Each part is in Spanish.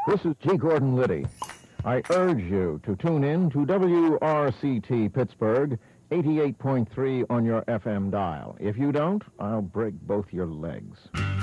This is G. Gordon Liddy. I urge you to tune in to WRCT Pittsburgh, 88.3 on your FM dial. If you don't, I'll break both your legs.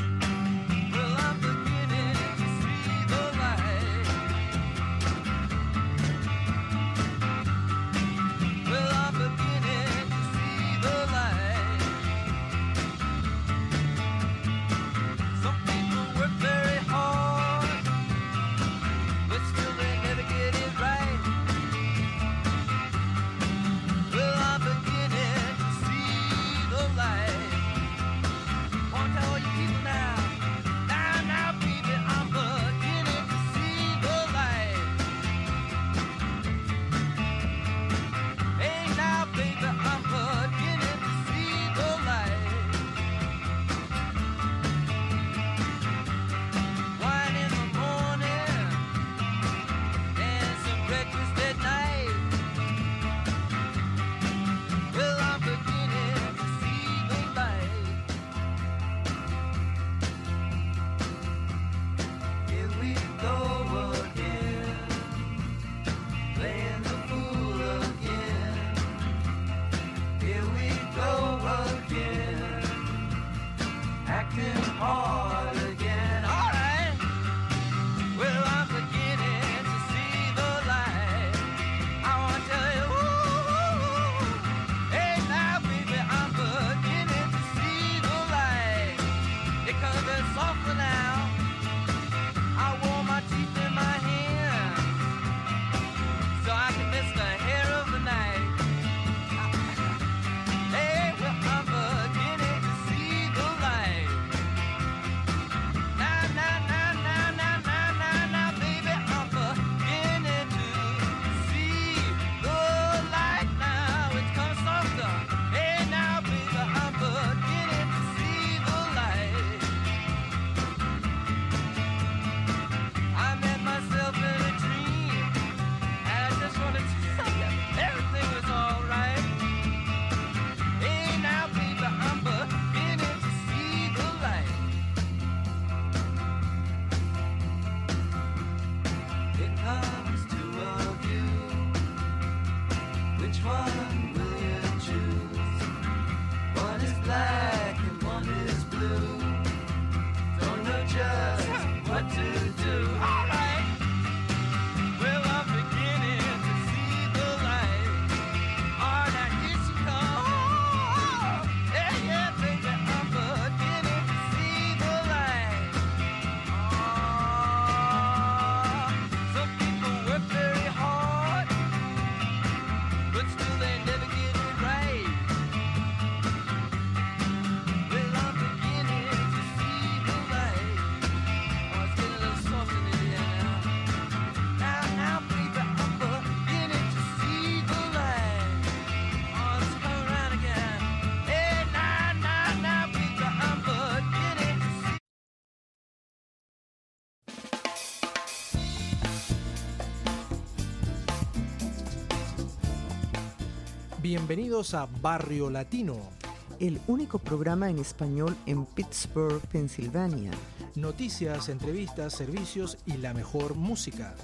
Bienvenidos a Barrio Latino, el único programa en español en Pittsburgh, Pensilvania. Noticias, entrevistas, servicios y la mejor música.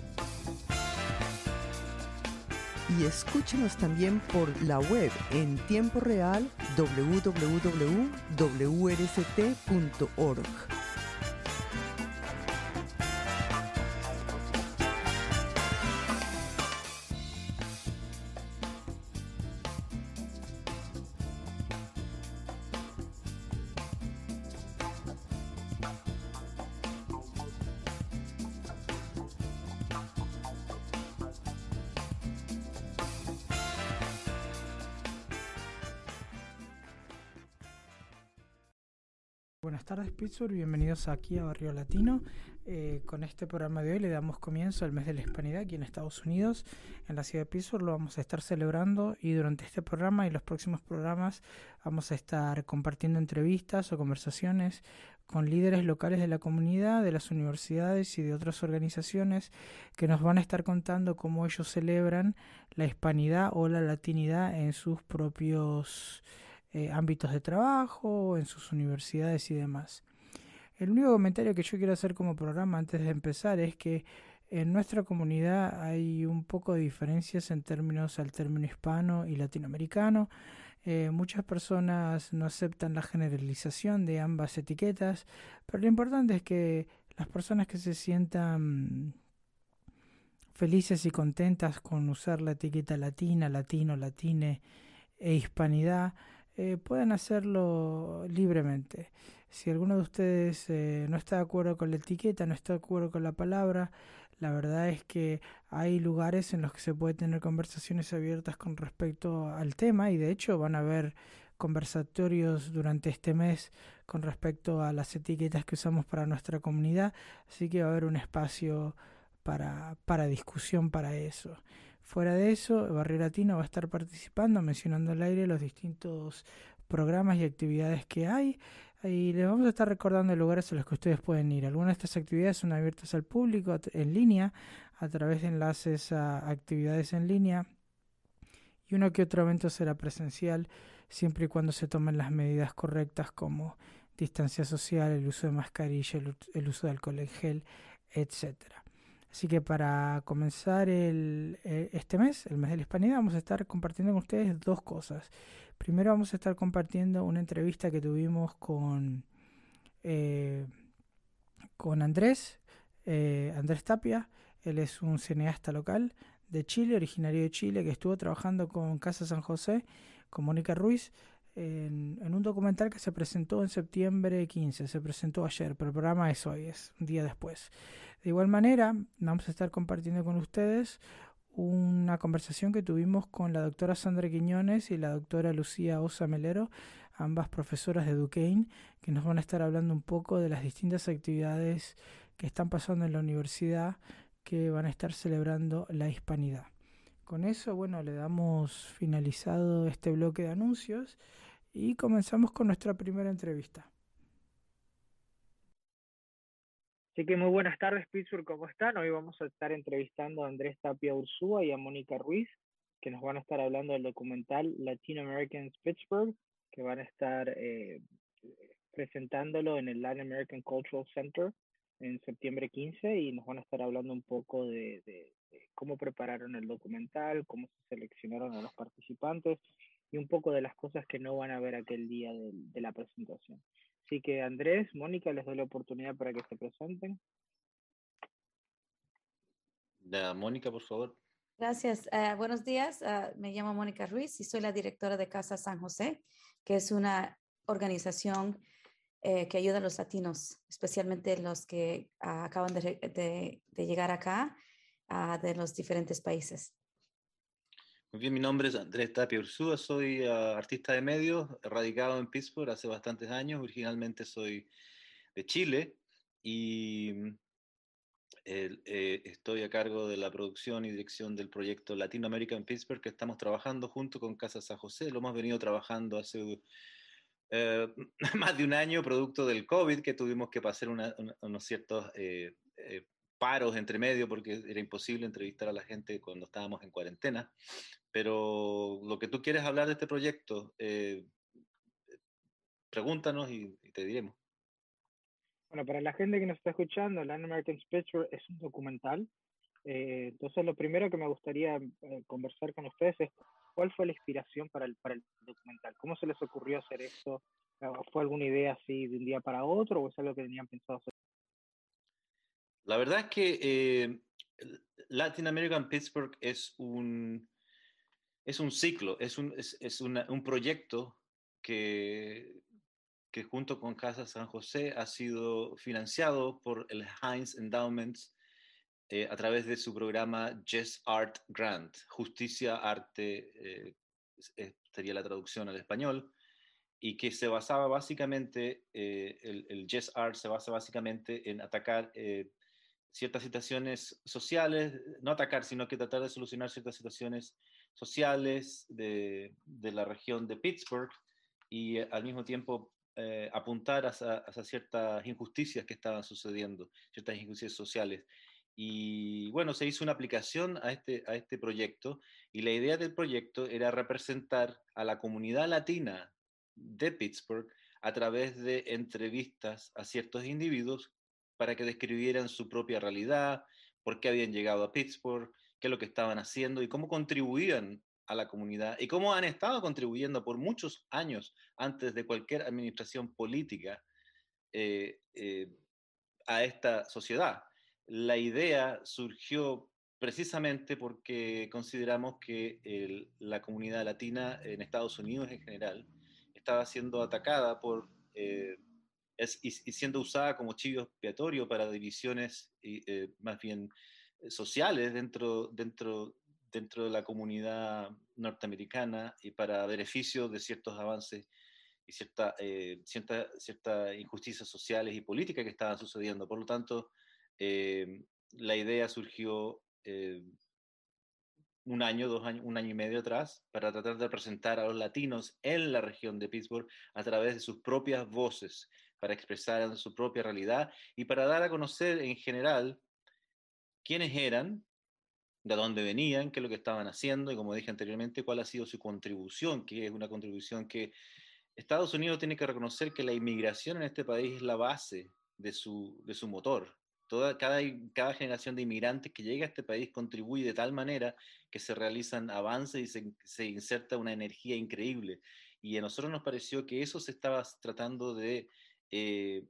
Y escúchenos también por la web en tiempo real www.wrct.org. Buenas tardes, Pittsburgh, bienvenidos aquí a Barrio Latino. Con este programa de hoy le damos comienzo al mes de la Hispanidad aquí en Estados Unidos, en la ciudad de Pittsburgh. Lo vamos a estar celebrando y durante este programa y los próximos programas vamos a estar compartiendo entrevistas o conversaciones con líderes locales de la comunidad, de las universidades y de otras organizaciones que nos van a estar contando cómo ellos celebran la hispanidad o la latinidad en sus propios ámbitos de trabajo, en sus universidades y demás. El único comentario que yo quiero hacer como programa antes de empezar es que En nuestra comunidad hay un poco de diferencias en términos al término hispano y latinoamericano. Muchas personas no aceptan la generalización de ambas etiquetas, pero lo importante es que las personas que se sientan felices y contentas con usar la etiqueta latina, latino, latine e hispanidad, puedan hacerlo libremente. Si alguno de ustedes no está de acuerdo con la etiqueta, no está de acuerdo con la palabra, la verdad es que hay lugares en los que se puede tener conversaciones abiertas con respecto al tema, y de hecho van a haber conversatorios durante este mes con respecto a las etiquetas que usamos para nuestra comunidad, así que va a haber un espacio para discusión para eso. Fuera de eso, Barrio Latino va a estar participando, mencionando al aire los distintos programas y actividades que hay. Y les vamos a estar recordando lugares a los que ustedes pueden ir. Algunas de estas actividades son abiertas al público en línea, a través de enlaces a actividades en línea. Y uno que otro evento será presencial, siempre y cuando se tomen las medidas correctas como distancia social, el uso de mascarilla, el uso de alcohol en gel, etcétera. Así que para comenzar este mes, el mes de la Hispanidad, vamos a estar compartiendo con ustedes dos cosas. Primero vamos a estar compartiendo una entrevista que tuvimos con Andrés Tapia. Él es un cineasta local de Chile, originario de Chile, que estuvo trabajando con Casa San José, con Mónica Ruiz, en un documental que se presentó en septiembre 15. Se presentó ayer, pero el programa es hoy, es un día después. De igual manera, vamos a estar compartiendo con ustedes una conversación que tuvimos con la doctora Sandra Quiñones y la doctora Lucía Osa Melero, ambas profesoras de Duquesne, que nos van a estar hablando un poco de las distintas actividades que están pasando en la universidad, que van a estar celebrando la hispanidad. Con eso, bueno, le damos finalizado este bloque de anuncios y comenzamos con nuestra primera entrevista. Así que muy buenas tardes, Pittsburgh, ¿cómo están? Hoy vamos a estar entrevistando a Andrés Tapia Ursúa y a Mónica Ruiz, que nos van a estar hablando del documental Latino Americans Pittsburgh, que van a estar presentándolo en el Latin American Cultural Center en septiembre 15, y nos van a estar hablando un poco de cómo prepararon el documental, cómo se seleccionaron a los participantes y un poco de las cosas que no van a ver aquel día de la presentación. Así que Andrés, Mónica, les doy la oportunidad para que se presenten. Mónica, por favor. Gracias. Buenos días. Me llamo Mónica Ruiz y soy la directora de Casa San José, que es una organización que ayuda a los latinos, especialmente los que acaban de llegar acá de los diferentes países. Muy bien, mi nombre es Andrés Tapia Ursúa, soy artista de medios, radicado en Pittsburgh hace bastantes años. Originalmente soy de Chile y estoy a cargo de la producción y dirección del proyecto Latino American Pittsburgh, que estamos trabajando junto con Casa San José. Lo hemos venido trabajando hace más de un año, producto del COVID, que tuvimos que pasar unos ciertos paros entre medio porque era imposible entrevistar a la gente cuando estábamos en cuarentena. Pero lo que tú quieres hablar de este proyecto, pregúntanos y te diremos. Bueno, para la gente que nos está escuchando, Latin American Pittsburgh es un documental. Entonces, lo primero que me gustaría conversar con ustedes es cuál fue la inspiración para el documental. ¿Cómo se les ocurrió hacer esto? ¿Fue alguna idea así de un día para otro o es algo que tenían pensado hacer? La verdad es que Latin American Pittsburgh es un ciclo, es un proyecto que junto con Casa San José ha sido financiado por el Heinz Endowments a través de su programa Just Art Grant. Justicia, arte, sería la traducción al español, y que se basaba básicamente, el Just Art se basa básicamente en atacar ciertas situaciones sociales, no atacar, sino que tratar de solucionar ciertas situaciones sociales de la región de Pittsburgh y al mismo tiempo apuntar hacia ciertas injusticias que estaban sucediendo, ciertas injusticias sociales. Y bueno, se hizo una aplicación a este proyecto, y la idea del proyecto era representar a la comunidad latina de Pittsburgh a través de entrevistas a ciertos individuos para que describieran su propia realidad, por qué habían llegado a Pittsburgh, qué es lo que estaban haciendo y cómo contribuían a la comunidad y cómo han estado contribuyendo por muchos años antes de cualquier administración política eh, eh, a esta sociedad. La idea surgió precisamente porque consideramos que la comunidad latina en Estados Unidos en general estaba siendo atacada por y siendo usada como chivo expiatorio para divisiones más bien sociales dentro de la comunidad norteamericana y para beneficio de ciertos avances y ciertas injusticias sociales y políticas que estaban sucediendo. Por lo tanto, la idea surgió un año, 2 años, un año y medio atrás para tratar de presentar a los latinos en la región de Pittsburgh a través de sus propias voces, para expresar su propia realidad y para dar a conocer en general quiénes eran, de dónde venían, qué es lo que estaban haciendo y, como dije anteriormente, cuál ha sido su contribución, que es una contribución que Estados Unidos tiene que reconocer que la inmigración en este país es la base de su motor. Cada generación de inmigrantes que llega a este país contribuye de tal manera que se realizan avances y se inserta una energía increíble. Y a nosotros nos pareció que eso se estaba tratando eh,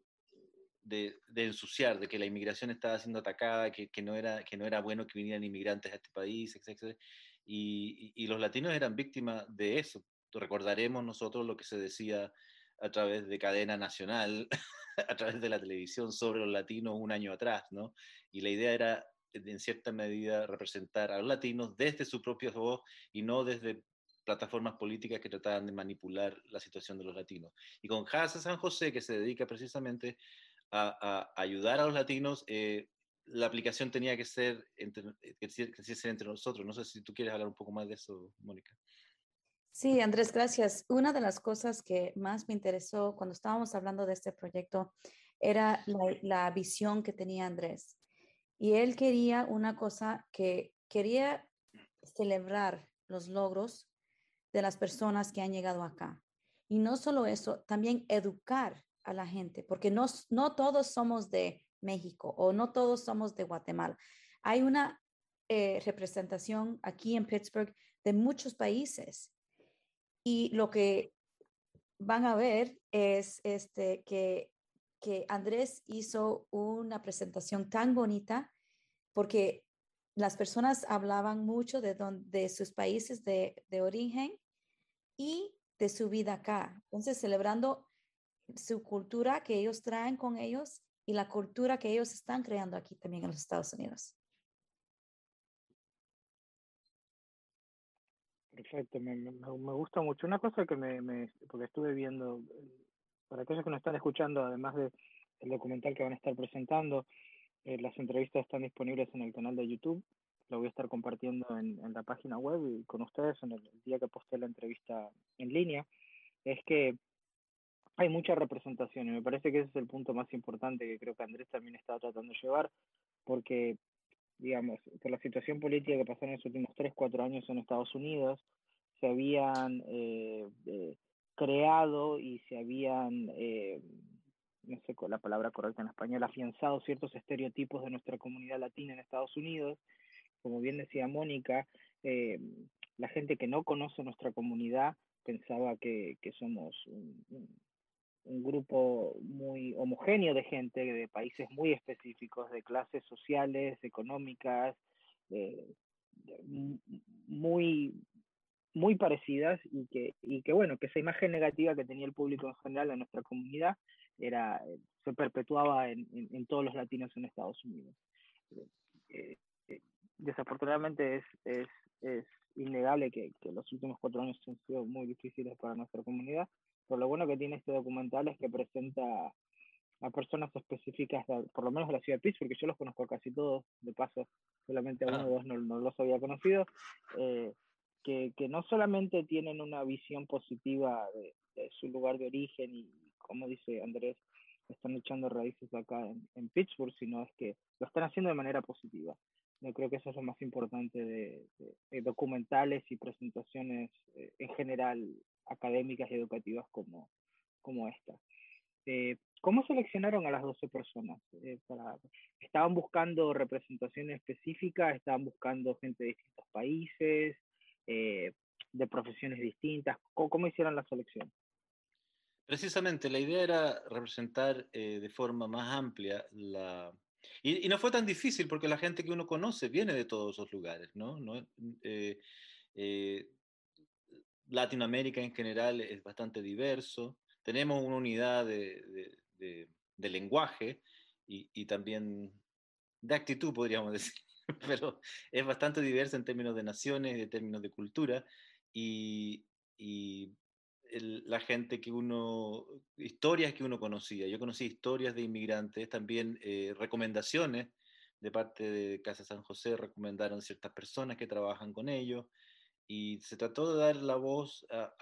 de ensuciar, de que la inmigración estaba siendo atacada, que no era bueno que vinieran inmigrantes a este país, etc. Y los latinos eran víctimas de eso. Recordaremos nosotros lo que se decía a través de cadena nacional, a través de la televisión sobre los latinos un año atrás, ¿no? Y la idea era, en cierta medida, representar a los latinos desde su propia voz y no desde plataformas políticas que trataban de manipular la situación de los latinos. Y con Casa San José, que se dedica precisamente a ayudar a los latinos, la aplicación tenía que ser entre nosotros. No sé si tú quieres hablar un poco más de eso, Mónica. Sí, Andrés, gracias. Una de las cosas que más me interesó cuando estábamos hablando de este proyecto era la visión que tenía Andrés. Y él quería una cosa que quería celebrar los logros de las personas que han llegado acá. Y no solo eso, también educar a la gente, porque no todos somos de México o no todos somos de Guatemala. Hay una representación aquí en Pittsburgh de muchos países. Y lo que van a ver es que Andrés hizo una presentación tan bonita porque las personas hablaban mucho de sus países de origen y de su vida acá. Entonces, celebrando su cultura que ellos traen con ellos y la cultura que ellos están creando aquí también en los Estados Unidos. Perfecto, me gusta mucho. Una cosa que porque estuve viendo, para aquellos que nos están escuchando, además del documental que van a estar presentando, las entrevistas están disponibles en el canal de YouTube. Lo voy a estar compartiendo en la página web y con ustedes en el día que posté la entrevista en línea. Es que hay mucha representación y me parece que ese es el punto más importante que creo que Andrés también está tratando de llevar, porque, digamos, por la situación política que pasó en los últimos 3, 4 años en Estados Unidos, se habían creado y se habían, no sé la palabra correcta en español, afianzado ciertos estereotipos de nuestra comunidad latina en Estados Unidos. Como bien decía Mónica, la gente que no conoce nuestra comunidad pensaba que somos un grupo muy homogéneo de gente de países muy específicos, de clases sociales, económicas, eh, muy, muy parecidas y que bueno, que esa imagen negativa que tenía el público en general de nuestra comunidad se perpetuaba en todos los latinos en Estados Unidos. Eh, Desafortunadamente es innegable que los últimos 4 años han sido muy difíciles para nuestra comunidad, pero lo bueno que tiene este documental es que presenta a personas específicas, por lo menos de la ciudad de Pittsburgh, porque yo los conozco casi todos, de paso, solamente a uno o dos no los había conocido, que no solamente tienen una visión positiva de su lugar de origen y, como dice Andrés, están echando raíces acá en Pittsburgh, sino es que lo están haciendo de manera positiva. Yo creo que eso es lo más importante de documentales y presentaciones en general académicas y educativas como esta. ¿Cómo seleccionaron a las 12 personas? ¿Estaban buscando representación específica? ¿Estaban buscando gente de distintos países? ¿De profesiones distintas? ¿Cómo hicieron la selección? Precisamente, la idea era representar de forma más amplia y no fue tan difícil porque la gente que uno conoce viene de todos esos lugares, ¿no? Eh, eh, Latinoamérica en general es bastante diverso. Tenemos una unidad de lenguaje y también de actitud, podríamos decir, pero es bastante diversa en términos de naciones, en términos de cultura, y, y la gente historias que uno conocía. Yo conocí historias de inmigrantes, también recomendaciones de parte de Casa San José, recomendaron ciertas personas que trabajan con ellos, y se trató de dar la voz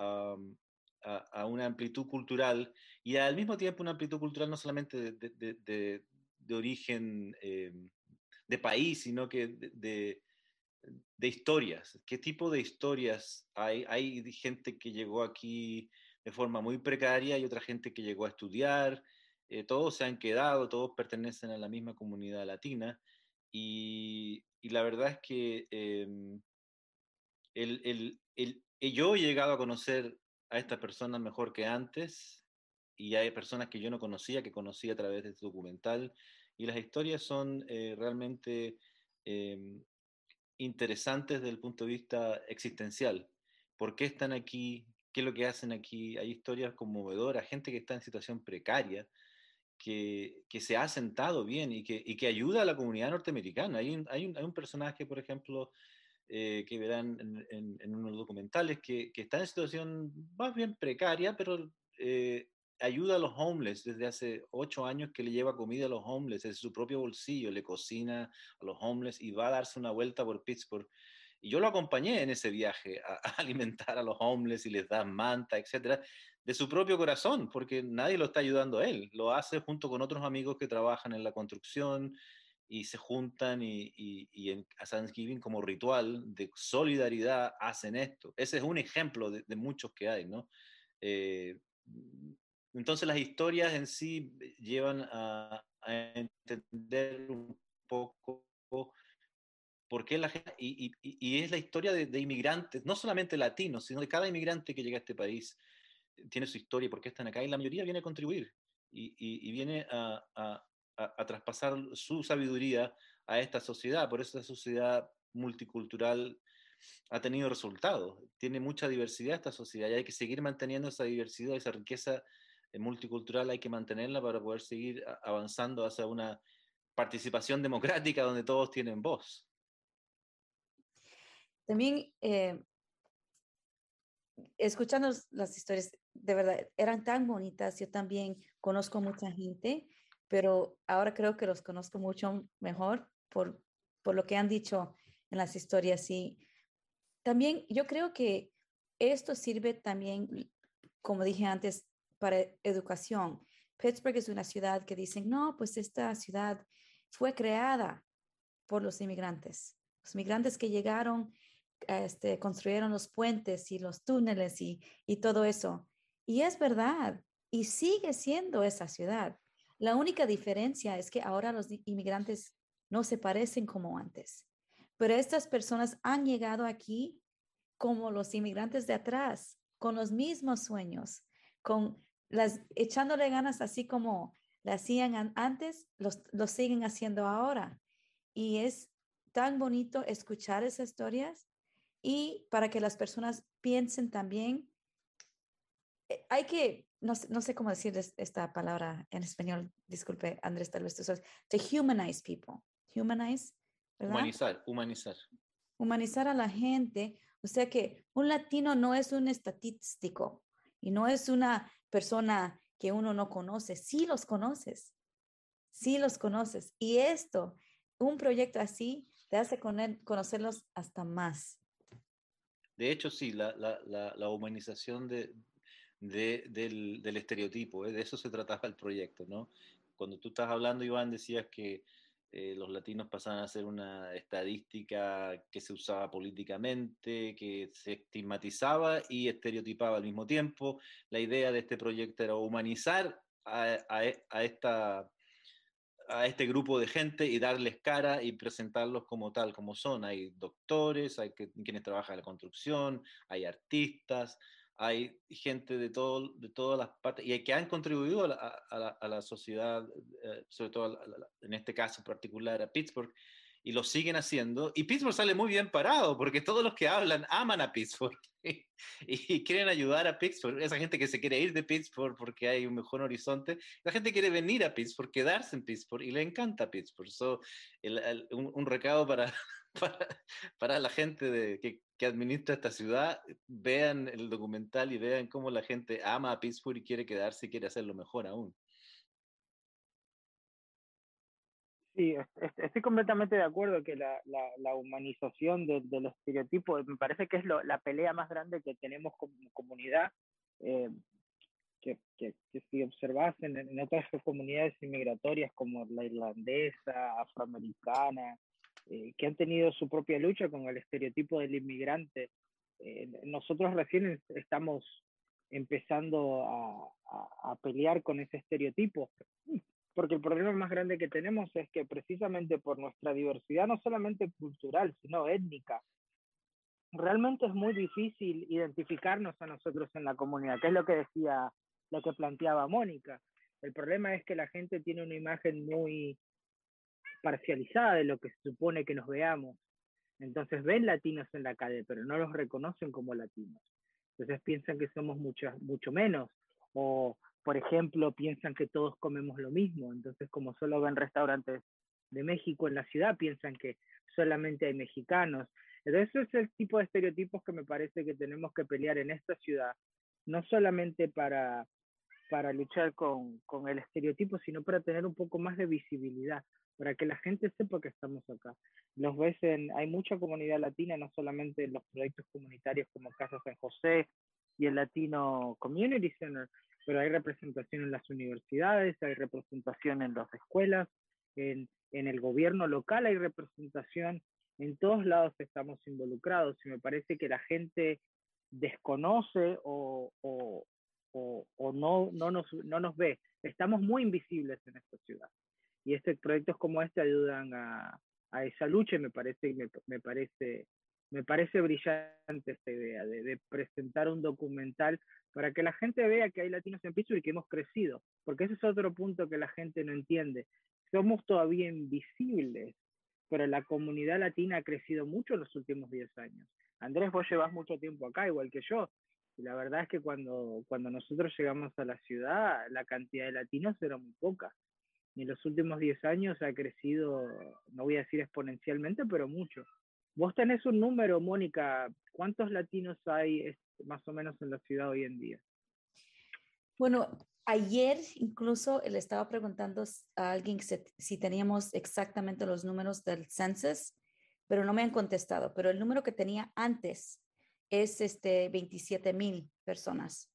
a una amplitud cultural y al mismo tiempo una amplitud cultural no solamente de origen de país, sino que de historias. ¿Qué tipo de historias hay? Hay gente que llegó aquí de forma muy precaria y otra gente que llegó a estudiar. Todos se han quedado, todos pertenecen a la misma comunidad latina y la verdad es que yo he llegado a conocer a estas personas mejor que antes y hay personas que yo no conocía, que conocí a través de este documental y las historias son realmente eh, interesantes desde el punto de vista existencial. ¿Por qué están aquí? ¿Qué es lo que hacen aquí? Hay historias conmovedoras, gente que está en situación precaria, que se ha sentado bien y que ayuda a la comunidad norteamericana. Hay un personaje, por ejemplo, que verán en unos documentales, que está en situación más bien precaria, pero ayuda a los homeless desde hace 8 años, que le lleva comida a los homeless, es su propio bolsillo, le cocina a los homeless y va a darse una vuelta por Pittsburgh. Y yo lo acompañé en ese viaje a alimentar a los homeless y les da manta, etcétera, de su propio corazón, porque nadie lo está ayudando a él. Lo hace junto con otros amigos que trabajan en la construcción, y se juntan a Thanksgiving como ritual de solidaridad hacen esto. Ese es un ejemplo de muchos que hay, ¿no? Eh, entonces las historias en sí llevan a entender un poco por qué la gente, y es la historia de inmigrantes, no solamente latinos, sino de cada inmigrante que llega a este país, tiene su historia y por qué están acá, y la mayoría viene a contribuir y viene a traspasar su sabiduría a esta sociedad. Por eso esta sociedad multicultural ha tenido resultados. Tiene mucha diversidad esta sociedad y hay que seguir manteniendo esa diversidad, esa riqueza multicultural, hay que mantenerla para poder seguir avanzando hacia una participación democrática donde todos tienen voz. También escuchando las historias, de verdad, eran tan bonitas. Yo también conozco mucha gente, pero ahora creo que los conozco mucho mejor por lo que han dicho en las historias. Y también yo creo que esto sirve también, como dije antes, para educación. Pittsburgh es una ciudad que dicen, no, pues esta ciudad fue creada por los inmigrantes. Los inmigrantes que llegaron construyeron los puentes y los túneles y todo eso. Y es verdad, y sigue siendo esa ciudad. La única diferencia es que ahora los inmigrantes no se parecen como antes. Pero estas personas han llegado aquí como los inmigrantes de atrás, con los mismos sueños, echándole ganas así como lo hacían antes, los siguen haciendo ahora. Y es tan bonito escuchar esas historias y para que las personas piensen también, hay que, no sé cómo decir esta palabra en español, disculpe Andrés, tal vez tú sabes, to humanize people, humanize, ¿verdad? Humanizar a la gente, o sea que un latino no es un estadístico y no es una persona que uno no conoce, sí los conoces, y un proyecto así te hace conocerlos hasta más. De hecho, sí, la humanización del estereotipo, de eso se trataba el proyecto, ¿no? Cuando tú estás hablando, Iván, decías que los latinos pasaban a ser una estadística que se usaba políticamente, que se estigmatizaba y estereotipaba al mismo tiempo. La idea de este proyecto era humanizar a este grupo de gente y darles cara y presentarlos como tal, como son. Hay doctores, hay quienes trabajan en la construcción, hay artistas, hay gente de todas las partes y que han contribuido a la sociedad, sobre todo en este caso particular a Pittsburgh, y lo siguen haciendo. Y Pittsburgh sale muy bien parado, porque todos los que hablan aman a Pittsburgh y quieren ayudar a Pittsburgh. Esa gente que se quiere ir de Pittsburgh porque hay un mejor horizonte, la gente quiere venir a Pittsburgh, quedarse en Pittsburgh, y le encanta Pittsburgh. Un recado para la gente que administra esta ciudad: vean el documental y vean cómo la gente ama a Pittsburgh y quiere quedarse y quiere hacerlo mejor aún. Sí, estoy completamente de acuerdo que la humanización del estereotipo me parece que es la pelea más grande que tenemos como comunidad, que si observas en otras comunidades inmigratorias como la irlandesa, afroamericana, que han tenido su propia lucha con el estereotipo del inmigrante, nosotros recién estamos empezando a pelear con ese estereotipo. Porque el problema más grande que tenemos es que precisamente por nuestra diversidad, no solamente cultural, sino étnica, realmente es muy difícil identificarnos a nosotros en la comunidad, que es lo que planteaba Mónica. El problema es que la gente tiene una imagen muy parcializada de lo que se supone que nos veamos. Entonces ven latinos en la calle, pero no los reconocen como latinos. Entonces piensan que somos mucho menos. O, por ejemplo, piensan que todos comemos lo mismo. Entonces, como solo ven restaurantes de México en la ciudad, piensan que solamente hay mexicanos. Entonces, ese es el tipo de estereotipos que me parece que tenemos que pelear en esta ciudad. No solamente para luchar con el estereotipo, sino para tener un poco más de visibilidad, para que la gente sepa que estamos acá. Hay mucha comunidad latina, no solamente en los proyectos comunitarios como Casa San José y el Latino Community Center, pero hay representación en las universidades, hay representación en las escuelas, en el gobierno local hay representación, en todos lados estamos involucrados, y me parece que la gente desconoce o no nos ve. Estamos muy invisibles en esta ciudad. Y proyectos como este ayudan a esa lucha, y me parece brillante esta idea de presentar un documental para que la gente vea que hay latinos en Pittsburgh y que hemos crecido, porque ese es otro punto que la gente no entiende. Somos todavía invisibles, pero la comunidad latina ha crecido mucho en los últimos 10 años. Andrés, vos llevas mucho tiempo acá, igual que yo, y la verdad es que cuando nosotros llegamos a la ciudad, la cantidad de latinos era muy poca. Y en los últimos 10 años ha crecido, no voy a decir exponencialmente, pero mucho. Vos tenés un número, Mónica, ¿cuántos latinos hay más o menos en la ciudad hoy en día? Bueno, ayer incluso le estaba preguntando a alguien si teníamos exactamente los números del census, pero no me han contestado. Pero el número que tenía antes es 27,000 personas.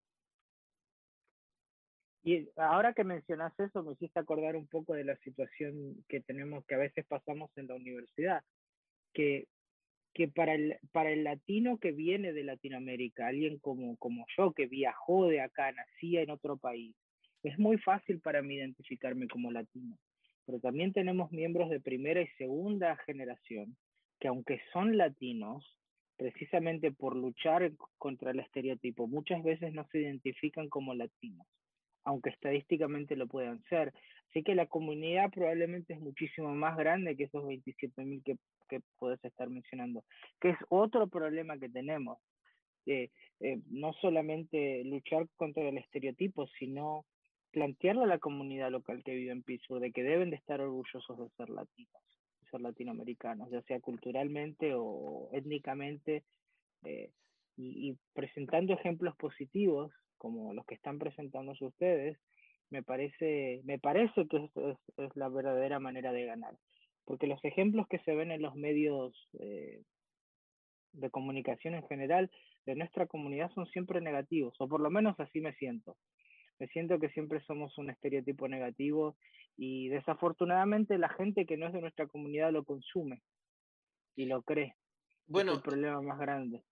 Y ahora que mencionas eso, me hiciste acordar un poco de la situación que tenemos, que a veces pasamos en la universidad, que para el latino que viene de Latinoamérica, alguien como yo, que viajó de acá, nacía en otro país, es muy fácil para mí identificarme como latino. Pero también tenemos miembros de primera y segunda generación, que aunque son latinos, precisamente por luchar contra el estereotipo, muchas veces no se identifican como latinos, aunque estadísticamente lo puedan ser. Así que la comunidad probablemente es muchísimo más grande que esos 27,000 que puedes estar mencionando, que es otro problema que tenemos. No solamente luchar contra el estereotipo, sino plantearle a la comunidad local que vive en Pittsburgh de que deben de estar orgullosos de ser latinos, de ser latinoamericanos, ya sea culturalmente o étnicamente, y presentando ejemplos positivos como los que están presentándose ustedes, me parece que es la verdadera manera de ganar. Porque los ejemplos que se ven en los medios de comunicación en general de nuestra comunidad son siempre negativos, o por lo menos así me siento. Me siento que siempre somos un estereotipo negativo, y desafortunadamente la gente que no es de nuestra comunidad lo consume y lo cree. Bueno, es el problema más grande.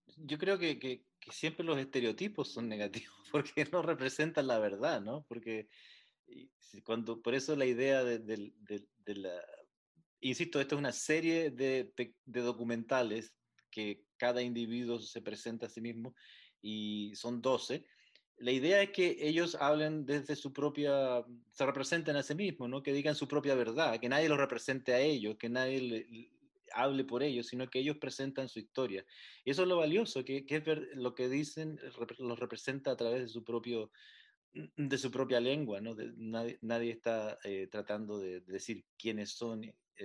yo creo que siempre los estereotipos son negativos porque no representan la verdad, ¿no? Porque por eso la idea de la... Insisto, esto es una serie de documentales que cada individuo se presenta a sí mismo y son 12. La idea es que ellos hablen desde su propia, se representen a sí mismos, ¿no? Que digan su propia verdad, que nadie los represente a ellos, que nadie hable por ellos, sino que ellos presentan su historia. Y eso es lo valioso, que es lo que dicen, los representa a través de su propia lengua, ¿no? Nadie está tratando de decir quiénes son.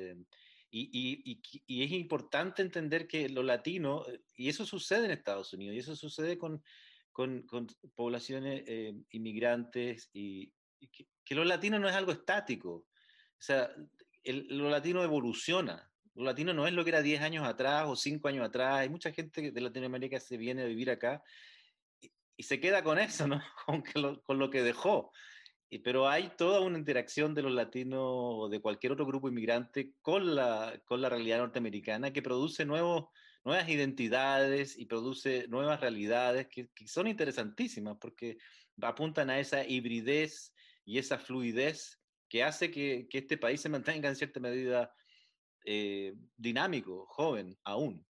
Y es importante entender que lo latino, y eso sucede en Estados Unidos, y eso sucede con poblaciones inmigrantes, y que lo latino no es algo estático. O sea, lo latino evoluciona. Lo latino no es lo que era 10 años atrás o 5 años atrás. Hay mucha gente de Latinoamérica que se viene a vivir acá y se queda con eso, ¿no? Con lo que dejó. Pero hay toda una interacción de los latinos o de cualquier otro grupo inmigrante con la realidad norteamericana que produce nuevas identidades y produce nuevas realidades que son interesantísimas porque apuntan a esa hibridez y esa fluidez que hace que este país se mantenga en cierta medida dinámico, joven, aún.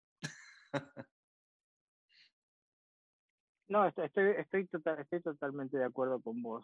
No, estoy totalmente de acuerdo con vos.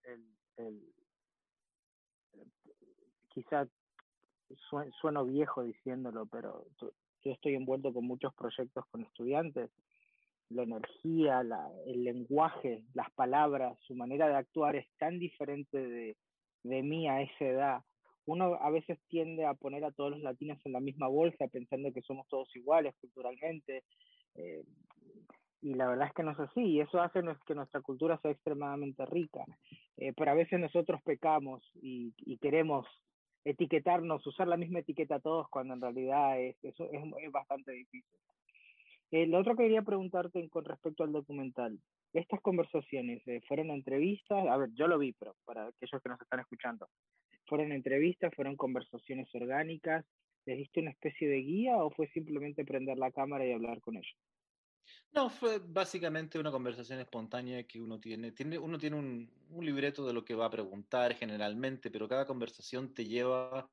Quizá sueno viejo diciéndolo, pero yo estoy envuelto con muchos proyectos con estudiantes. La energía, el lenguaje, las palabras, su manera de actuar es tan diferente de mí a esa edad. Uno a veces tiende a poner a todos los latinos en la misma bolsa pensando que somos todos iguales culturalmente. Eh, y la verdad es que no es así, y eso hace que nuestra cultura sea extremadamente rica. Pero a veces nosotros pecamos y queremos etiquetarnos, usar la misma etiqueta a todos, cuando en realidad eso es bastante difícil. Lo otro que quería preguntarte con respecto al documental, estas conversaciones fueron entrevistas, a ver, yo lo vi, pero para aquellos que nos están escuchando, ¿fueron entrevistas, fueron conversaciones orgánicas? ¿Les diste una especie de guía o fue simplemente prender la cámara y hablar con ellos? No, fue básicamente una conversación espontánea que uno tiene un libreto de lo que va a preguntar generalmente, pero cada conversación te lleva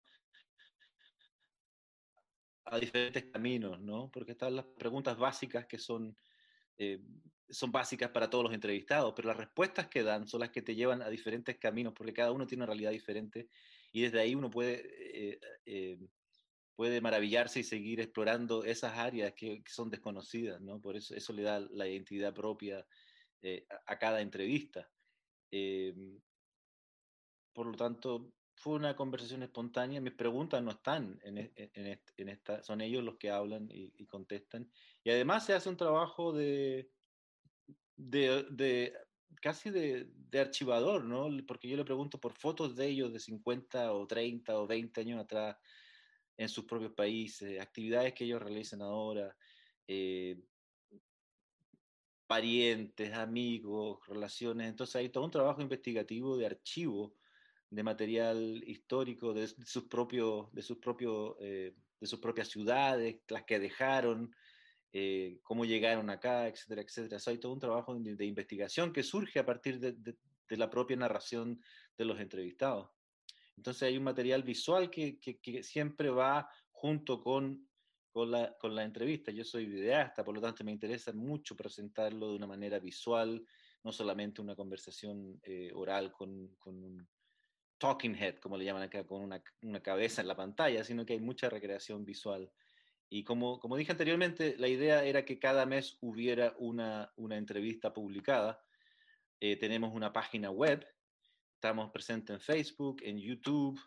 a diferentes caminos, ¿no? Porque están las preguntas básicas que eh, son básicas para todos los entrevistados, pero las respuestas que dan son las que te llevan a diferentes caminos, porque cada uno tiene una realidad diferente y desde ahí uno puede maravillarse y seguir explorando esas áreas que son desconocidas, ¿no? Por eso le da la identidad propia a cada entrevista. Eh, por lo tanto, fue una conversación espontánea. Mis preguntas no están en esta, son ellos los que hablan y contestan. Y además se hace un trabajo de casi de archivador, ¿no? Porque yo le pregunto por fotos de ellos de 50 o 30 o 20 años atrás en sus propios países, actividades que ellos realizan ahora, eh, parientes, amigos, relaciones. Entonces hay todo un trabajo investigativo de archivo de material histórico de sus propias ciudades, las que dejaron, cómo llegaron acá, etcétera, etcétera. O sea, hay todo un trabajo de investigación que surge a partir de la propia narración de los entrevistados. Entonces hay un material visual que siempre va junto con la entrevista. Yo soy videasta, por lo tanto me interesa mucho presentarlo de una manera visual, no solamente una conversación oral con un talking head, como le llaman acá, con una cabeza en la pantalla, sino que hay mucha recreación visual. Y como dije anteriormente, la idea era que cada mes hubiera una entrevista publicada. Tenemos una página web. Estamos presentes en Facebook, en YouTube,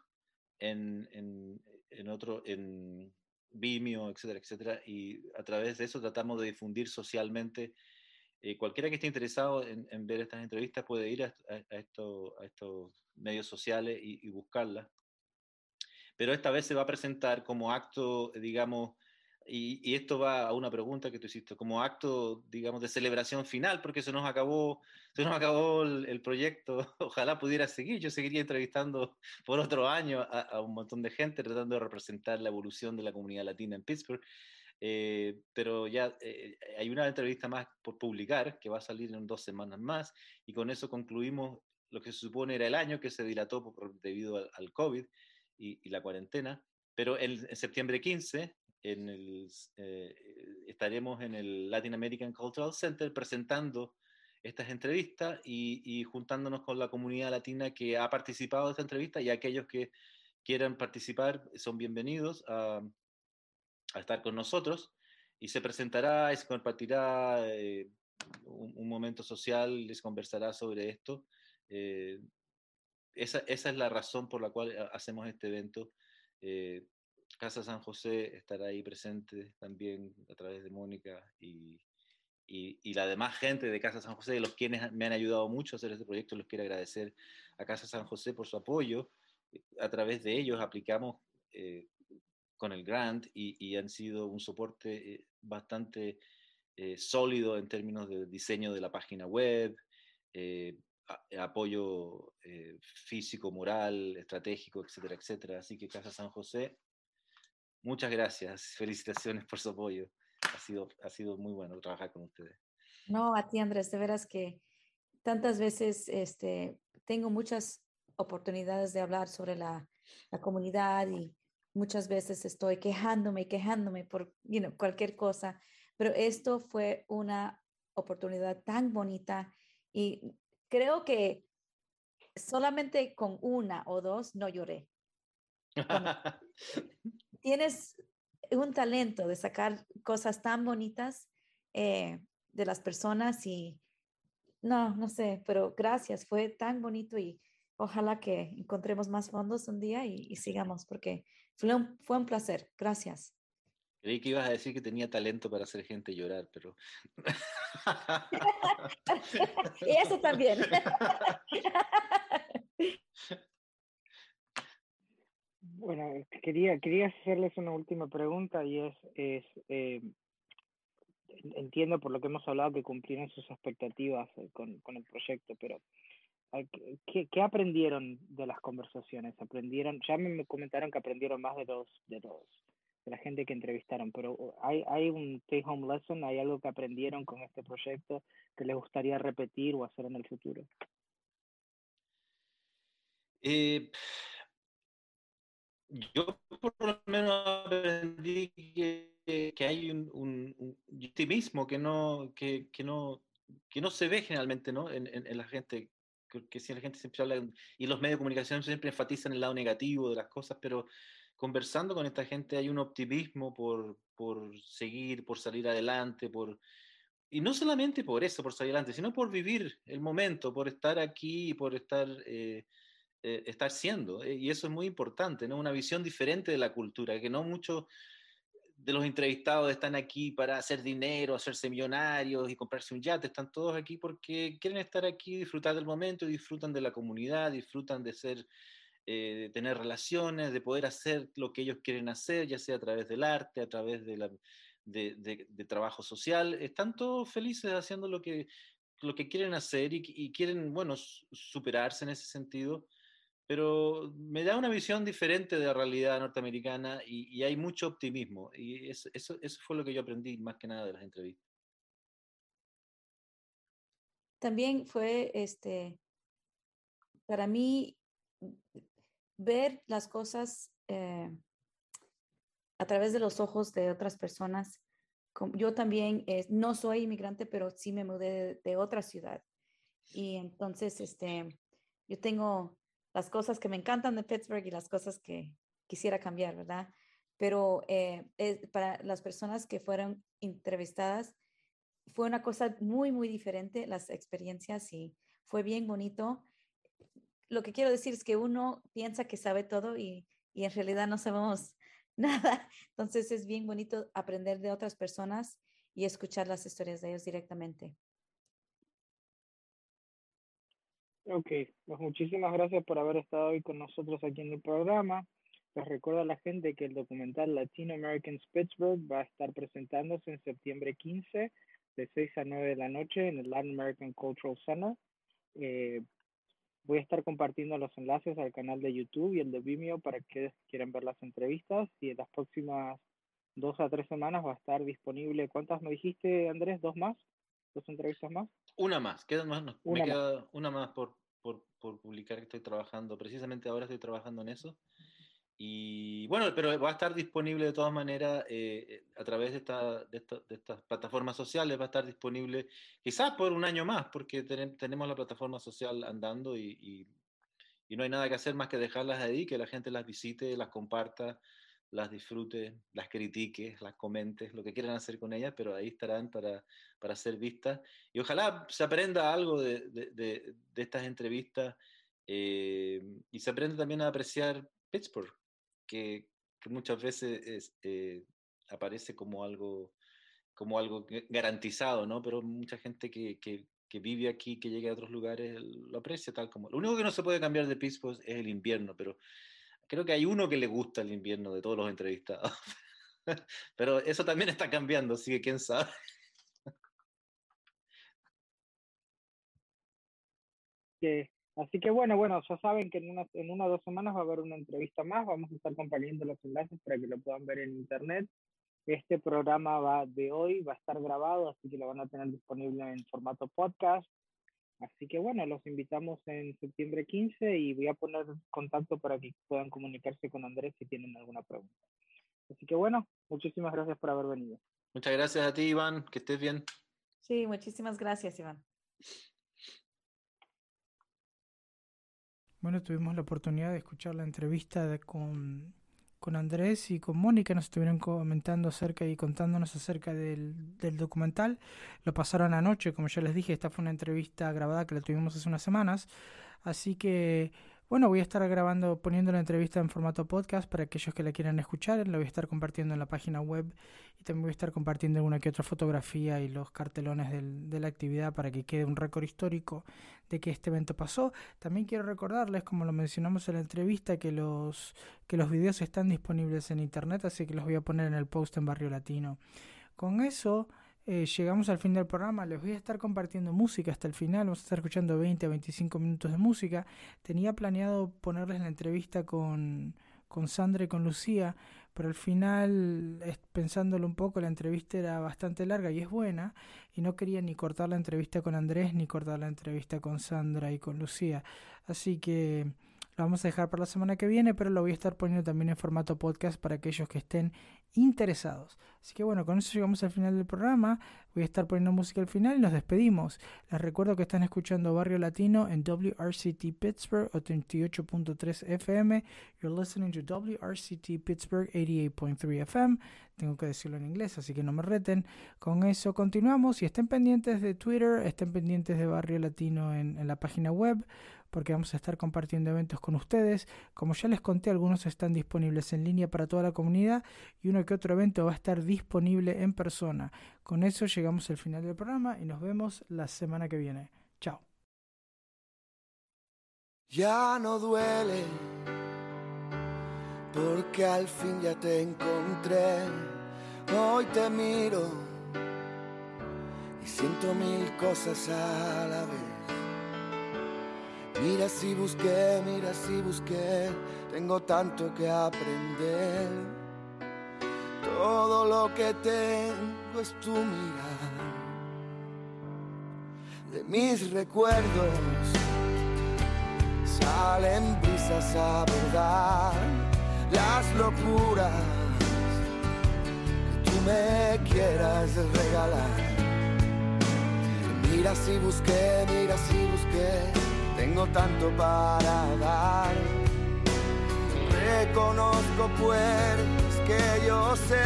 en Vimeo, etcétera, etcétera. Y a través de eso tratamos de difundir socialmente. Cualquiera que esté interesado en ver estas entrevistas puede ir a estos medios sociales y buscarlas. Pero esta vez se va a presentar como acto, digamos, y esto va a una pregunta que tú hiciste, como acto, digamos, de celebración final, porque se nos acabó el proyecto. Ojalá pudiera seguir, yo seguiría entrevistando por otro año a un montón de gente, tratando de representar la evolución de la comunidad latina en Pittsburgh. pero ya hay una entrevista más por publicar que va a salir en 2 semanas más, y con eso concluimos lo que se supone era el año, que se dilató debido al COVID y la cuarentena. Pero en septiembre 15 estaremos en el Latin American Cultural Center presentando estas entrevistas y juntándonos con la comunidad latina que ha participado de esta entrevista, y aquellos que quieran participar son bienvenidos a estar con nosotros, y se presentará y se compartirá un momento social, les conversará sobre esto. Eh, esa es la razón por la cual hacemos este evento. Eh, Casa San José estará ahí presente también a través de Mónica y la demás gente de Casa San José, los quienes me han ayudado mucho a hacer este proyecto. Les quiero agradecer a Casa San José por su apoyo. A través de ellos aplicamos con el grant y han sido un soporte bastante sólido en términos de diseño de la página web, apoyo físico, moral, estratégico, etcétera, etcétera. Así que Casa San José, muchas gracias, felicitaciones por su apoyo. Ha sido muy bueno trabajar con ustedes. No, a ti, Andrés, de veras que tantas veces tengo muchas oportunidades de hablar sobre la comunidad, y muchas veces estoy quejándome por cualquier cosa, pero esto fue una oportunidad tan bonita, y creo que solamente con una o dos no lloré. Tienes un talento de sacar cosas tan bonitas de las personas, y no sé, pero gracias, fue tan bonito, y ojalá que encontremos más fondos un día y sigamos, porque fue un placer. Gracias. Creí que ibas a decir que tenía talento para hacer gente llorar, pero... Y eso también. Bueno, quería hacerles una última pregunta, y entiendo por lo que hemos hablado que cumplieron sus expectativas con el proyecto, pero ¿qué aprendieron de las conversaciones? Ya me comentaron que aprendieron más de la gente que entrevistaron, pero ¿hay un take home lesson? ¿Hay algo que aprendieron con este proyecto que les gustaría repetir o hacer en el futuro? Yo por lo menos aprendí que hay un optimismo que no se ve generalmente, ¿no? En la gente, que si la gente siempre habla, y los medios de comunicación siempre enfatizan el lado negativo de las cosas, pero conversando con esta gente hay un optimismo por seguir, por salir adelante, y no solamente por eso, por salir adelante, sino por vivir el momento, por estar aquí, por estar siendo, y eso es muy importante, ¿no? Una visión diferente de la cultura, que no muchos de los entrevistados están aquí para hacer dinero, hacerse millonarios y comprarse un yate. Están todos aquí porque quieren estar aquí, disfrutar del momento, disfrutan de la comunidad, disfrutan de de tener relaciones, de poder hacer lo que ellos quieren hacer, ya sea a través del arte, a través de trabajo social. Están todos felices haciendo lo que quieren hacer, y quieren, bueno, superarse en ese sentido, pero me da una visión diferente de la realidad norteamericana, y hay mucho optimismo, y eso fue lo que yo aprendí más que nada de las entrevistas. También fue para mí ver las cosas a través de los ojos de otras personas. Yo también no soy inmigrante, pero sí me mudé de otra ciudad, y entonces yo tengo las cosas que me encantan de Pittsburgh y las cosas que quisiera cambiar, ¿verdad? Pero para las personas que fueron entrevistadas fue una cosa muy diferente las experiencias, y fue bien bonito. Lo que quiero decir es que uno piensa que sabe todo, y en realidad no sabemos nada. Entonces es bien bonito aprender de otras personas y escuchar las historias de ellos directamente. Ok, pues muchísimas gracias por haber estado hoy con nosotros aquí en el programa. Les recuerdo a la gente que el documental Latino Americans Pittsburgh va a estar presentándose en septiembre 15 de 6 a 9 de la noche en el Latin American Cultural Center. Voy a estar compartiendo los enlaces al canal de YouTube y el de Vimeo para que quieran ver las entrevistas, y en las próximas 2 a 3 semanas va a estar disponible. ¿Cuántas me dijiste, Andrés? ¿2 más? ¿2 entrevistas más? Una más, me Una queda una más por publicar, que estoy trabajando, precisamente ahora estoy trabajando en eso. Y bueno, pero va a estar disponible de todas maneras a través de estas plataformas sociales, va a estar disponible quizás por un año más, porque tenemos la plataforma social andando y no hay nada que hacer más que dejarlas ahí, que la gente las visite, las comparta, las disfrute, las critique, las comente, lo que quieran hacer con ellas, pero ahí estarán para ser vistas. Y ojalá se aprenda algo de estas entrevistas y se aprenda también a apreciar Pittsburgh, que muchas veces aparece como algo garantizado, ¿no? Pero mucha gente que vive aquí, que llega a otros lugares, lo aprecia tal como. Lo único que no se puede cambiar de Pittsburgh es el invierno, pero creo que hay uno que le gusta el invierno de todos los entrevistados. Pero eso también está cambiando, así que quién sabe. Así que bueno, ya saben que en una o 2 semanas va a haber una entrevista más. Vamos a estar compartiendo los enlaces para que lo puedan ver en internet. Este programa de hoy va a estar grabado, así que lo van a tener disponible en formato podcast. Así que bueno, los invitamos en septiembre 15 y voy a poner contacto para que puedan comunicarse con Andrés si tienen alguna pregunta. Así que bueno, muchísimas gracias por haber venido. Muchas gracias a ti, Iván, que estés bien. Sí, muchísimas gracias, Iván. Bueno, tuvimos la oportunidad de escuchar la entrevista con Andrés y con Mónica. Nos estuvieron comentando y contándonos acerca del documental. Lo pasaron anoche, como ya les dije, esta fue una entrevista grabada que la tuvimos hace unas semanas. Así que, bueno, voy a estar poniendo la entrevista en formato podcast para aquellos que la quieran escuchar. La voy a estar compartiendo en la página web y también voy a estar compartiendo alguna que otra fotografía y los cartelones de la actividad para que quede un récord histórico de que este evento pasó. También quiero recordarles, como lo mencionamos en la entrevista, que los videos están disponibles en internet, así que los voy a poner en el post en Barrio Latino. Con eso llegamos al fin del programa. Les voy a estar compartiendo música hasta el final. Vamos a estar escuchando 20 a 25 minutos de música. Tenía planeado ponerles la entrevista con Sandra y con Lucía, pero al final, pensándolo un poco, la entrevista era bastante larga y es buena, y no quería ni cortar la entrevista con Andrés ni cortar la entrevista con Sandra y con Lucía, así que lo vamos a dejar para la semana que viene, pero lo voy a estar poniendo también en formato podcast para aquellos que estén interesados. Así que bueno, con eso llegamos al final del programa. Voy a estar poniendo música al final y nos despedimos. Les recuerdo que están escuchando Barrio Latino en WRCT Pittsburgh 88.3 FM. You're listening to WRCT Pittsburgh 88.3 FM. Tengo que decirlo en inglés, así que no me reten. Con eso continuamos y estén pendientes de Twitter, estén pendientes de Barrio Latino en la página web, porque vamos a estar compartiendo eventos con ustedes. Como ya les conté, algunos están disponibles en línea para toda la comunidad y uno que otro evento va a estar disponible en persona. Con eso llegamos al final del programa y nos vemos la semana que viene. Chao. Ya no duele, porque al fin ya te encontré. Hoy te miro y siento 1000 cosas a la vez. Mira si busqué, tengo tanto que aprender. Todo lo que tengo es tu mirar. De mis recuerdos salen brisas a bordar las locuras que tú me quieras regalar. Mira si busqué, tengo tanto para dar. Reconozco pues que yo sé,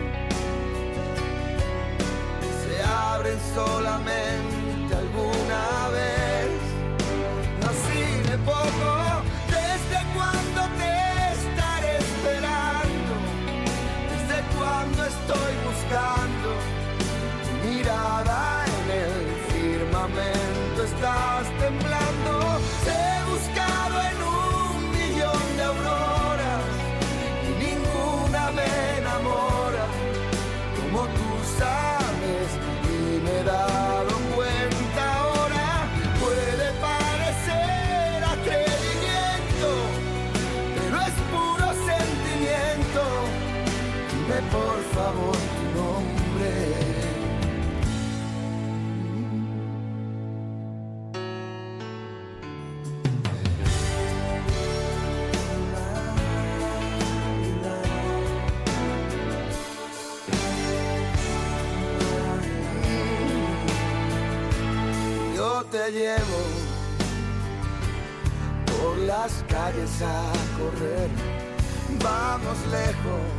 se abren solamente alguna vez. Nací de poco, desde cuando te estaré esperando, desde cuando estoy buscando tu mirada en el firmamento. Estás temblando, te he buscado en 1.000.000 de auroras y ninguna me enamora como tú sabes, y me he dado yo te llevo por las calles a correr. Vamos lejos,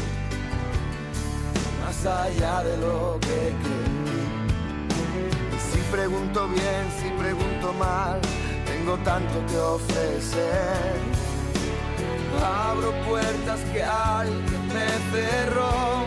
más allá de lo que creo. Si pregunto bien, si pregunto mal, tengo tanto que ofrecer. Abro puertas que alguien me cerró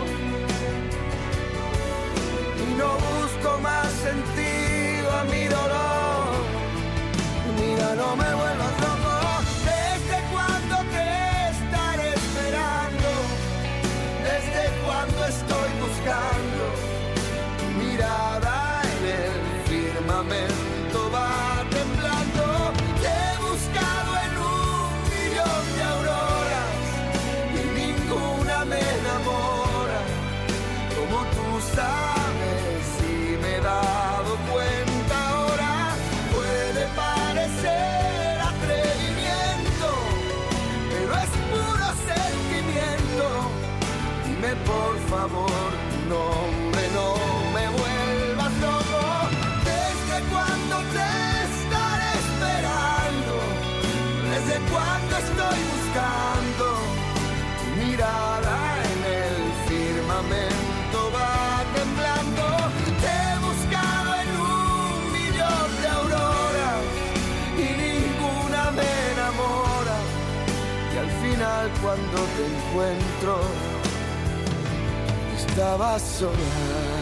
y no busco más sentido a mi dolor. Mira, no me vuelvas loco. ¿Desde cuándo te estaré esperando? ¿Desde cuándo estoy buscando tu mirada en el firmamento? Va temblando. Te he buscado en 1.000.000 de auroras y ninguna me enamora como tú sabes, y me he dado cuenta ahora. Puede parecer atrevimiento, pero es puro sentimiento. Dime por favor tu nombre, no me vuelvas loco. ¿Desde cuándo te estaré esperando? ¿Desde cuándo estoy buscando tu mirada en el firmamento? Va temblando. Te he buscado en 1.000.000 de auroras y ninguna me enamora. Y al final cuando te encuentro estaba sola.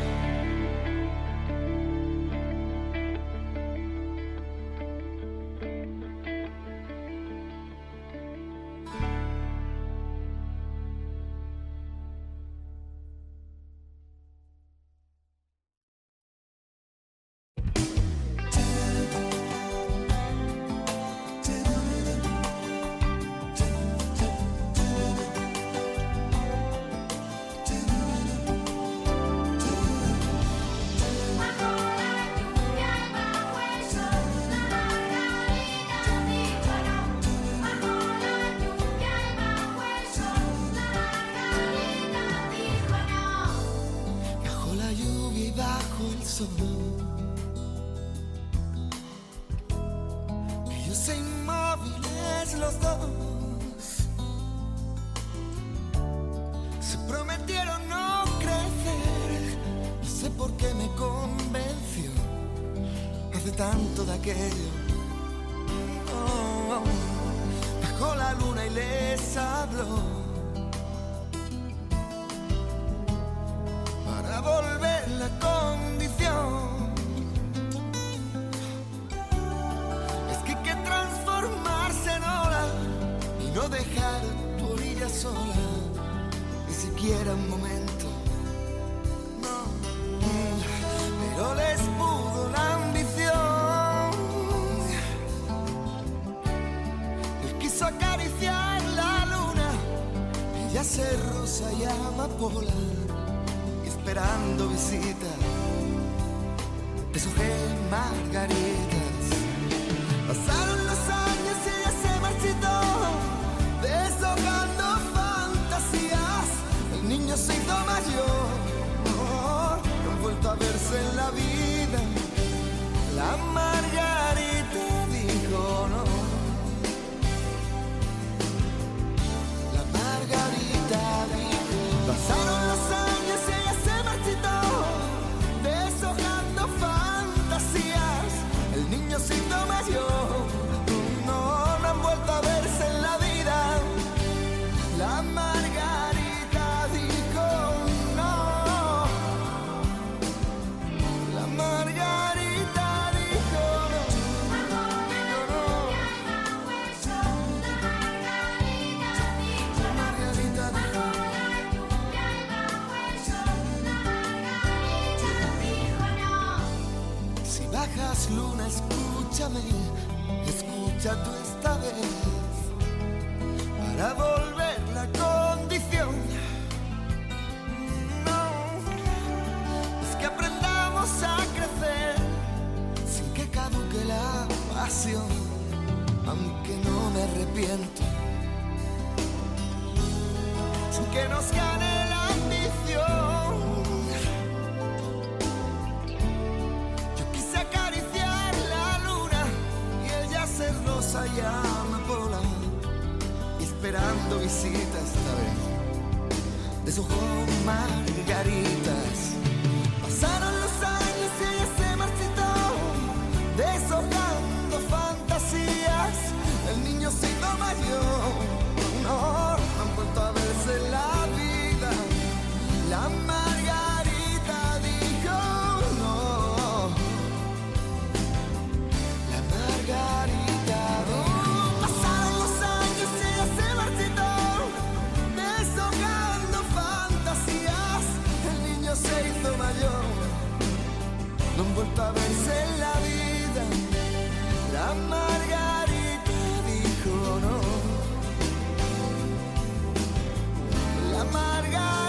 Ellos inmóviles los dos se prometieron no crecer. No sé por qué me convenció hace tanto de aquello. Oh, bajó la luna y les habló para volver la condición. Es que hay que transformarse en ola y no dejar tu orilla sola, ni siquiera un momento. No, pero les pudo la ambición. Él quiso acariciar la luna, ella se rosa y amapola, esperando visita, deshojé margaritas. Pasaron los años y ella se marchitó, deshojando fantasías. El niño se hizo mayor, no han vuelto a verse en la vida. La margarita dijo no. La margarita dijo. Pasaron los años y ella se marchitó, deshojando fantasías. El niño se hizo mayor, no han vuelto a verse en la vida. La margarita dijo no. La margarita dijo no. La margarita dijo no. Si bajas luna, escúchame, escucha tú esta vez, para volver la condición. No, es que aprendamos a crecer sin que caduque la pasión, aunque no me arrepiento, sin que nos gane la ambición. Yo quise acariciar casa y amapola, y esperando visita esta vez, deshojó margaritas. Pasaron los años y ella se marchitó, deshojando fantasías. El niño se hizo mayor, no han vuelto a verse en la vida. La margarita dijo no, la margarita no. Pasaron los años y ella se marchitó, deshojando fantasías. El niño se hizo mayor, no han vuelto a verse en la vida. La margarita dijo no, la margarita.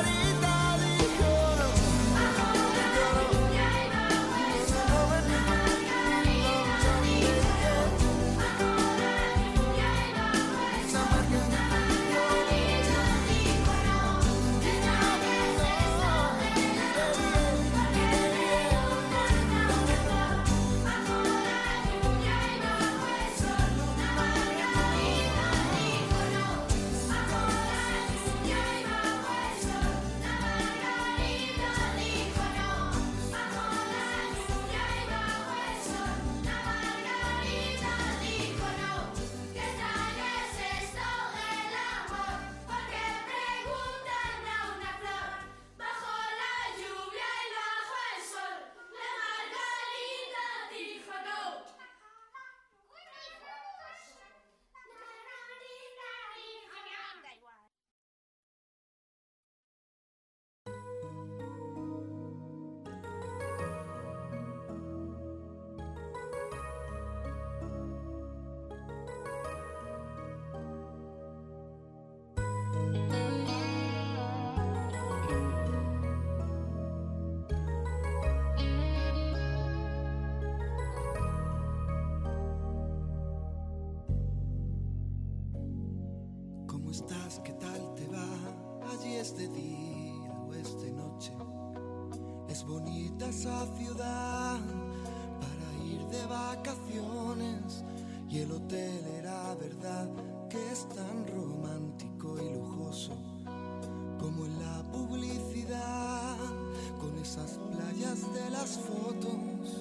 ¿Cómo estás? ¿Qué tal te va? Allí es de día o es de noche. Es bonita esa ciudad para ir de vacaciones. Y el hotel era verdad que es tan romántico y lujoso como en la publicidad, con esas playas de las fotos.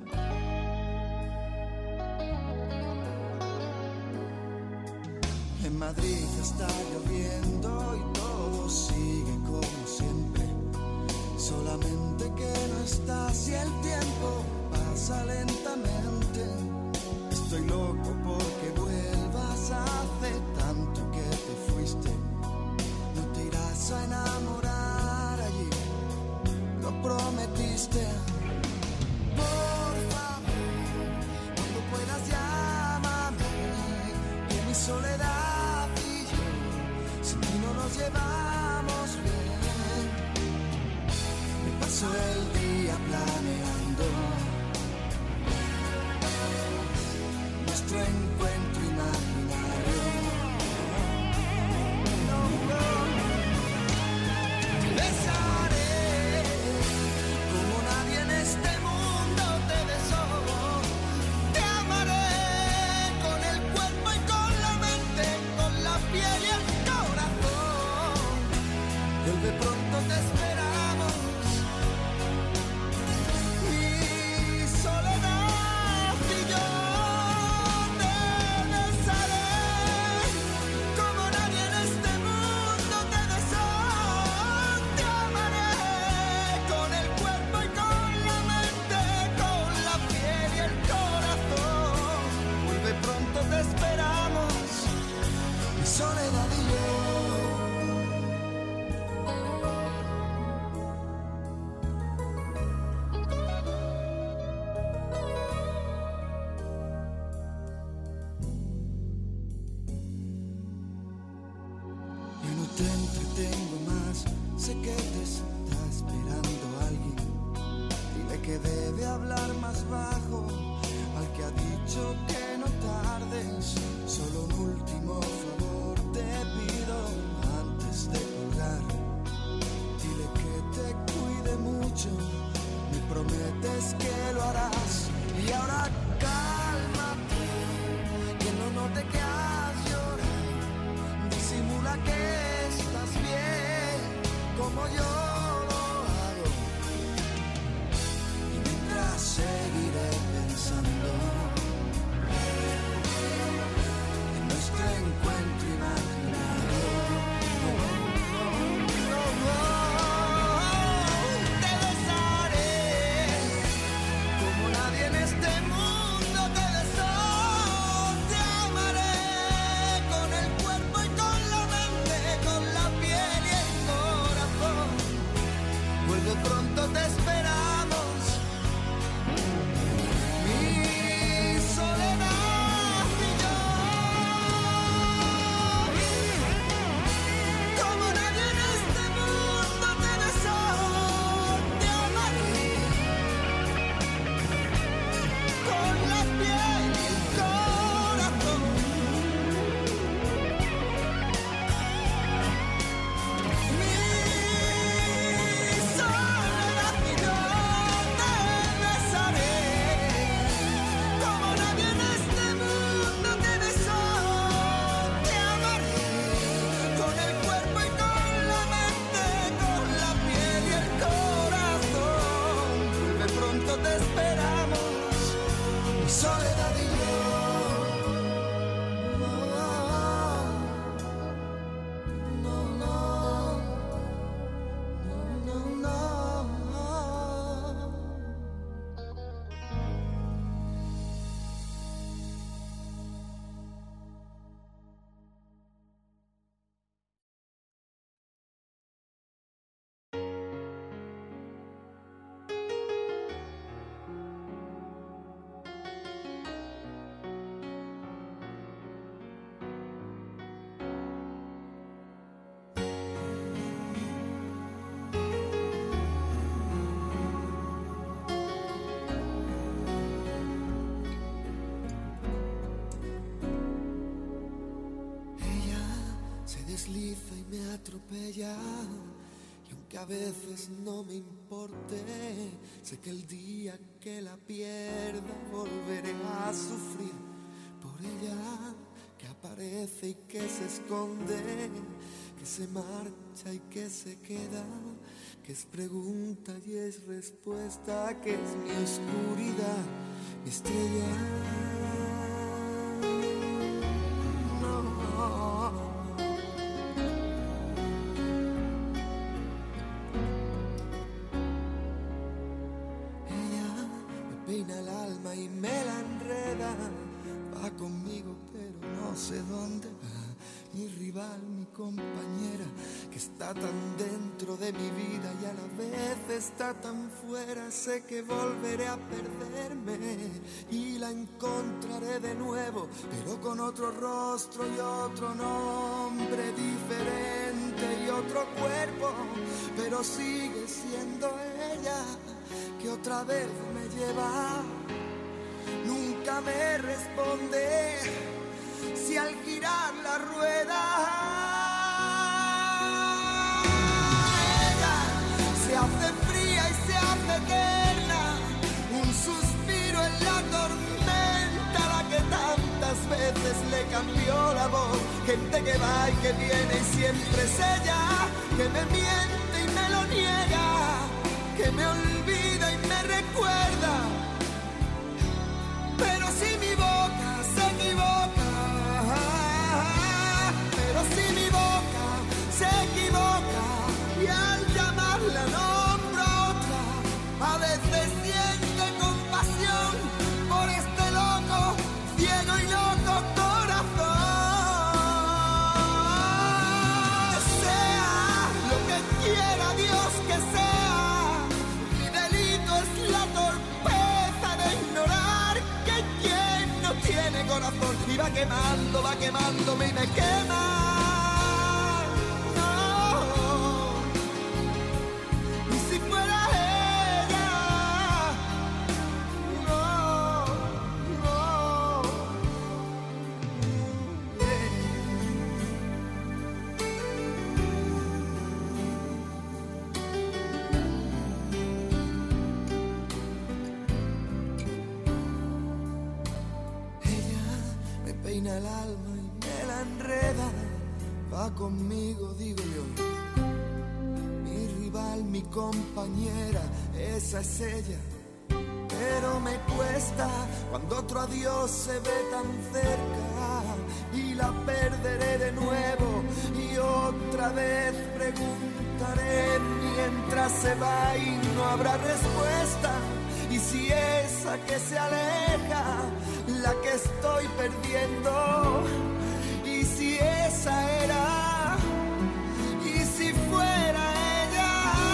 En Madrid ya está lloviendo y todo sigue como siempre, solamente que no estás y el tiempo pasa lentamente. Estoy loco porque vuelvas, hace tanto que te fuiste. No te irás a enamorar allí, lo prometiste. Por favor, cuando puedas llámame, que mi soledad nos llevamos bien. Me paso el día planeando nuestro encuentro imaginario. Te besaré como nadie en este mundo te besó. Te amaré con el cuerpo y con la mente, con la piel y el vuelve pronto, te esperamos. Mi soledad y yo te besaré como nadie en este mundo te besó. Te amaré con el cuerpo y con la mente, con la piel y el corazón. Vuelve pronto, te esperamos. Mi soledad y yo. Te entretengo más, sé que te está esperando alguien. Dile que debe hablar más bajo, al que ha dicho que no tardes. Solo un último favor te pido antes de colgar. Dile que te cuide mucho, me prometes que lo harás. Y ahora cálmate, que no desliza y me atropella. Y aunque a veces no me importe, sé que el día que la pierda volveré a sufrir por ella, que aparece y que se esconde, que se marcha y que se queda, que es pregunta y es respuesta, que es mi oscuridad, mi estrella. Peina el alma y me la enreda, va conmigo pero no sé dónde va. Mi rival, mi compañera, que está tan dentro de mi vida y a la vez está tan fuera. Sé que volveré a perderme y la encontraré de nuevo, pero con otro rostro y otro nombre diferente y otro cuerpo, pero sigue siendo ella que otra vez me lleva. Nunca me responde si al girar la rueda ella se hace fría y se hace eterna, un suspiro en la tormenta, la que tantas veces le cambió la voz. Gente que va y que viene y siempre es ella, que me miente y me lo niega, que me olvida y me recuerda. Pero si mi boca se equivoca, pero si mi boca se equivoca y al llamarla nombro a otra, a veces siente compasión por este loco, ciego y loco corazón. Sea lo que quiera Dios que sea, mi delito es la torpeza de ignorar que quien no tiene corazón y va quemándome y me quema. No. Y si fuera ella, no. Peina el alma y me la enreda, va conmigo, digo yo. Mi rival, mi compañera, esa es ella. Pero me cuesta cuando otro adiós se ve tan cerca y la perderé de nuevo y otra vez preguntaré mientras se va y no habrá respuesta. Y si esa que se aleja, la que estoy perdiendo, y si esa era, y si fuera ella,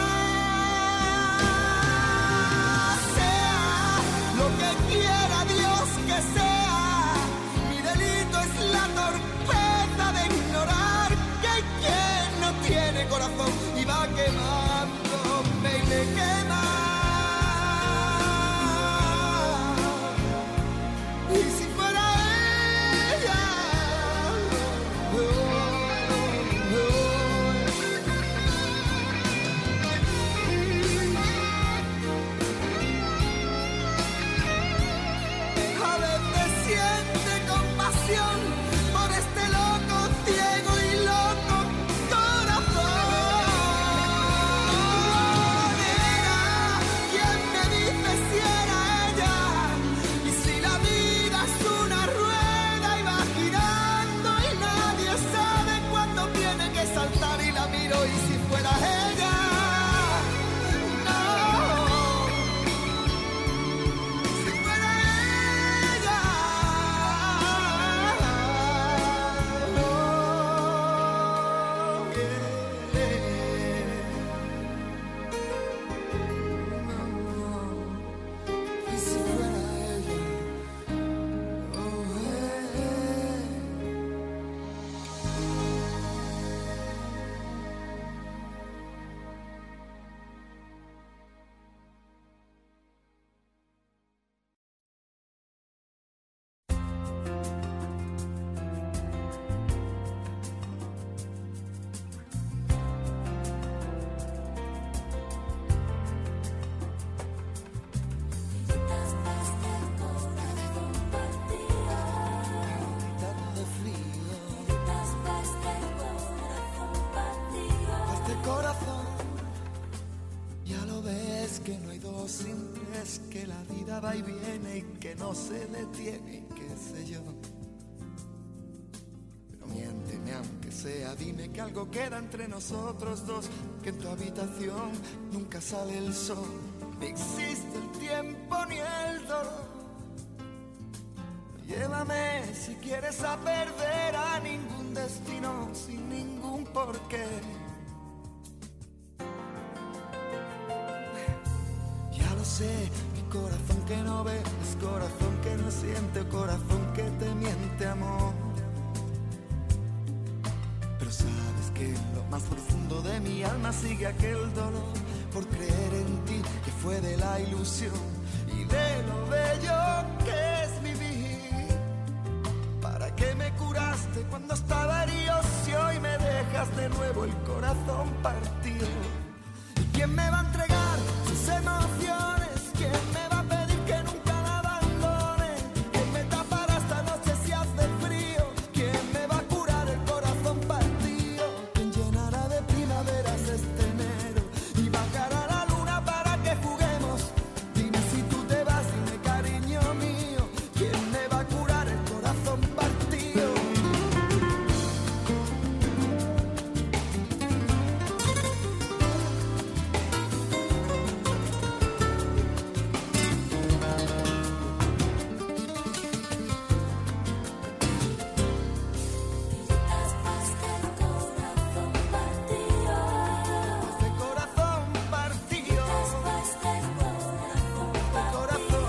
sea lo que quiera Dios que sea, mi delito es la torpeza de ignorar que quien no tiene corazón y va quemándome y me quema. vida va y viene y que no se detiene, qué sé yo. Pero miénteme aunque sea, dime que algo queda entre nosotros dos, que en tu habitación nunca sale el sol, ni existe el tiempo ni el dolor. Llévame si quieres a perder a ningún destino sin ningún porqué. Ya lo sé, mi corazón que no ve es corazón que no siente, corazón que te miente, amor. Pero sabes que en lo más profundo de mi alma sigue aquel dolor por creer en ti, que fue de la ilusión y de lo bello que es vivir. ¿Para qué me curaste cuando estaba herido si hoy me dejas de nuevo el corazón partido? ¿Y quién me va a entregar sus emociones? ¿Quién me va a pedir que nunca la abandone? ¿Quién me tapará esta noche si hace frío? ¿Quién me va a curar el corazón partido? ¿Quién llenará de primaveras este enero y bajará la luna para que juguemos? Dime si tú te vas, dime cariño mío, ¿quién me va a curar el corazón partido? Este corazón partido, corazón.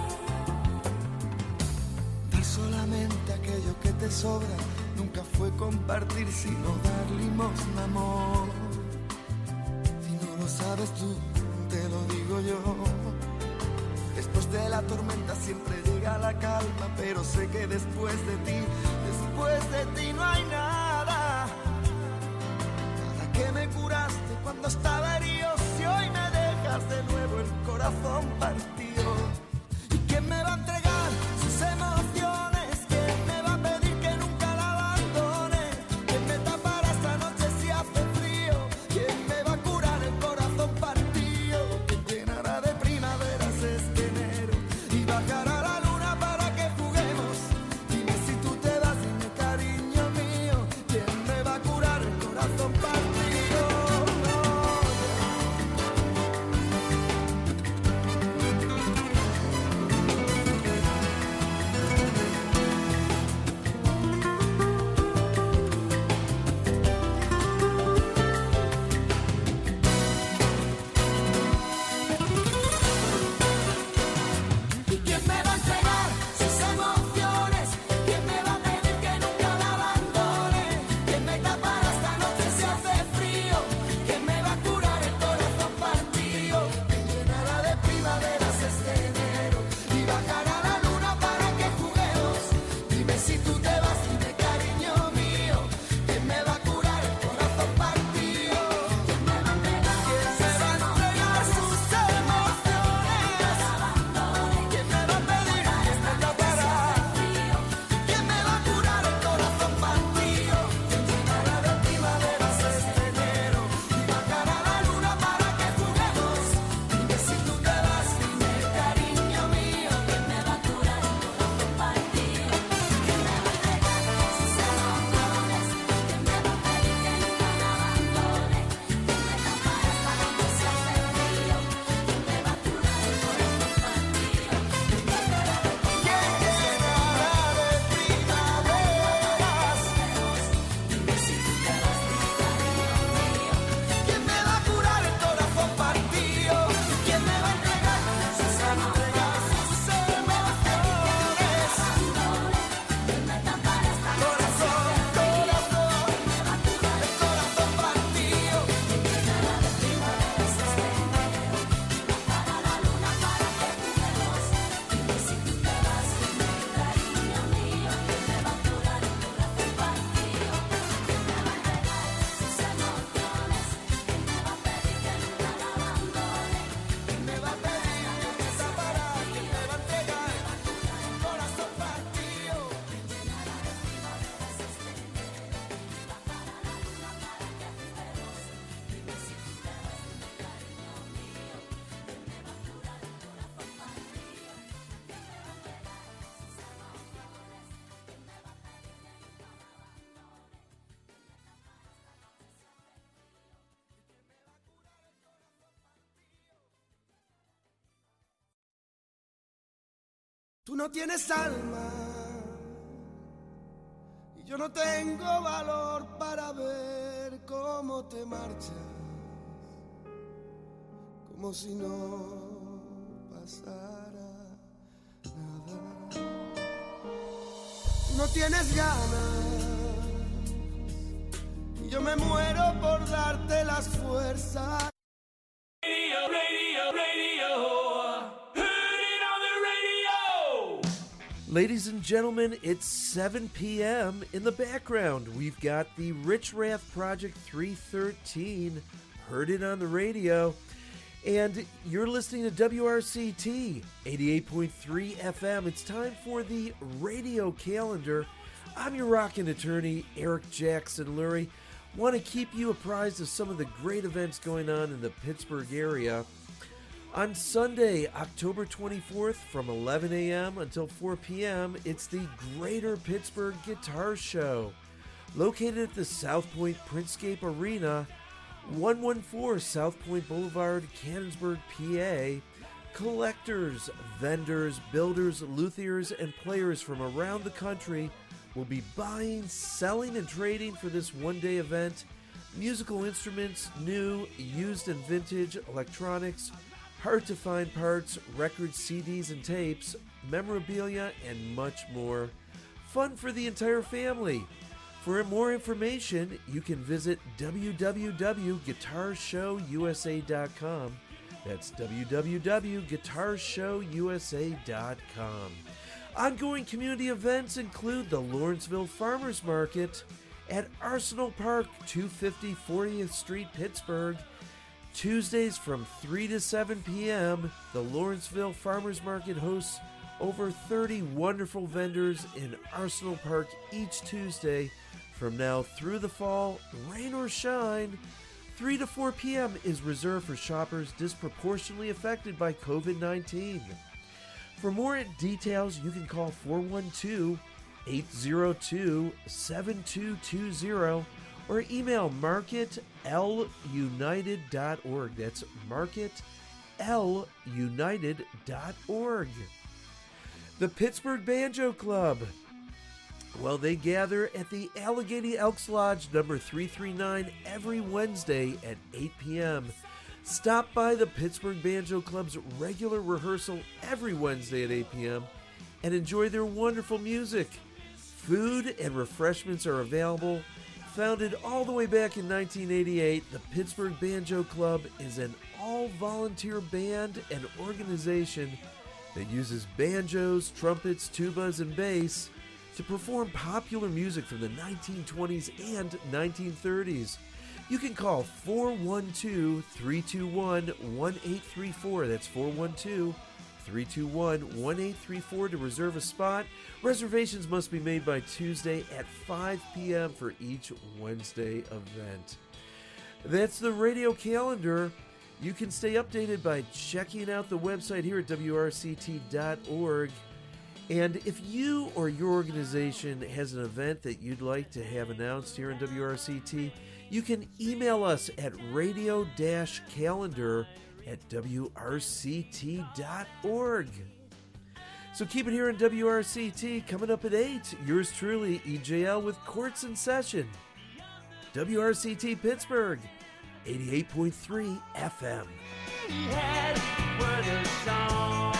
Dar solamente aquello que te sobra nunca fue compartir, sino dar limosna, amor. Si no lo sabes tú, te lo digo yo. Después de la tormenta siempre llega la calma, pero sé que después de ti no hay nada. Nada que me curaste cuando estaba herido, si hoy me dejas de nuevo el corazón partido. ¿Y quién me va a entregar sus emociones? ¿Quién me va a pedir que nunca la abandone? ¿Quién me tapará esta noche si hace frío? ¿Quién me va a curar el corazón partido? ¿Quién llenará de primaveras este enero y bajará la luna para que juguemos? Dime si tú te vas, dime cariño mío, ¿quién me va a curar el corazón partido? No, Tú no tienes alma y yo no tengo valor para ver cómo te marchas, como si no pasara nada. Tú no tienes ganas y yo me muero por darte las fuerzas. Radio, radio, radio. Heard it on the radio. Ladies and gentlemen, it's 7 p.m. In the background, we've got the Rich Raff Project 313, Heard It on the Radio, and you're listening to WRCT 88.3 FM. It's time for the radio calendar. I'm your rockin' attorney, Eric Jackson Lurie. Want to keep you apprised of some of the great events going on in the Pittsburgh area. On Sunday, October 24th, from 11 a.m. until 4 p.m., it's the Greater Pittsburgh Guitar Show. Located at the South Point Printscape Arena, 114 South Point Boulevard, Canonsburg, PA. Collectors, vendors, builders, luthiers, and players from around the country will be buying, selling, and trading for this one-day event. Musical instruments, new, used, and vintage, electronics, hard-to-find parts, records, CDs, and tapes, memorabilia, and much more. Fun for the entire family. For more information, you can visit www.guitarshowusa.com. That's www.guitarshowusa.com. Ongoing community events include the Lawrenceville Farmers Market at Arsenal Park, 250 40th Street, Pittsburgh. Tuesdays from 3 to 7 p.m., the Lawrenceville Farmers Market hosts over 30 wonderful vendors in Arsenal Park each Tuesday from now through the fall, rain or shine. 3 to 4 p.m. is reserved for shoppers disproportionately affected by COVID-19. For more details, you can call 412-802-7220 or email marketLunited.org. That's marketLunited.org. The Pittsburgh Banjo Club. Well, they gather at the Allegheny Elks Lodge number 339 every Wednesday at 8 p.m. Stop by the Pittsburgh Banjo Club's regular rehearsal every Wednesday at 8 p.m. and enjoy their wonderful music. Food and refreshments are available. Founded all the way back in 1988, the Pittsburgh Banjo Club is an all-volunteer band and organization that uses banjos, trumpets, tubas, and bass to perform popular music from the 1920s and 1930s. You can call 412-321-1834. That's 412-321-1834 to reserve a spot. Reservations must be made by Tuesday at 5 p.m. for each Wednesday event. That's the radio calendar. You can stay updated by checking out the website here at WRCT.org. And if you or your organization has an event that you'd like to have announced here in WRCT, you can email us at radio-calendar@wrct.org. So keep it here in WRCT. Coming up at 8, yours truly, EJL with Courts in Session. WRCT Pittsburgh, 88.3 FM.